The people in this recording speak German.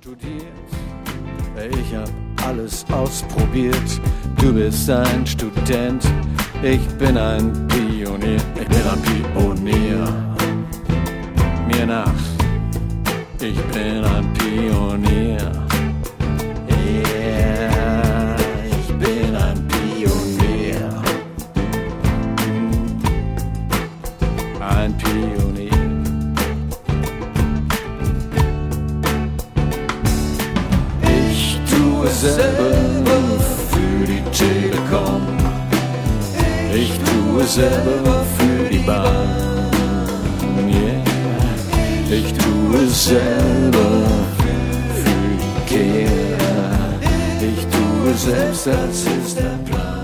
studiert, ich hab alles ausprobiert. Du bist ein Student, ich bin ein Pionier. Ich bin ein Pionier, mir nach, ich bin ein Pionier. Yeah, ich bin ein Pionier. Ein Pionier. Ich tue selber für die Telekom. Ich tue selber für die Bahn. Yeah. Ich tue selber für die Kehr. Ich tue selbst, als ist der Plan.